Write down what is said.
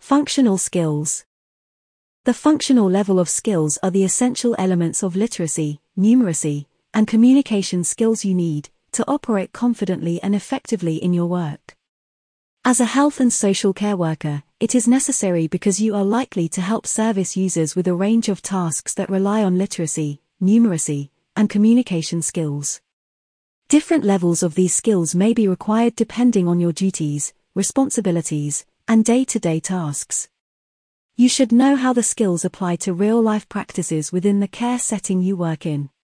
Functional skills. The functional level of skills are the essential elements of literacy, numeracy, and communication skills you need to operate confidently and effectively in your work. As a health and social care worker, it is necessary because you are likely to help service users with a range of tasks that rely on literacy, numeracy, and communication skills. Different levels of these skills may be required depending on your duties, responsibilities, and day-to-day tasks. You should know how the skills apply to real-life practices within the care setting you work in.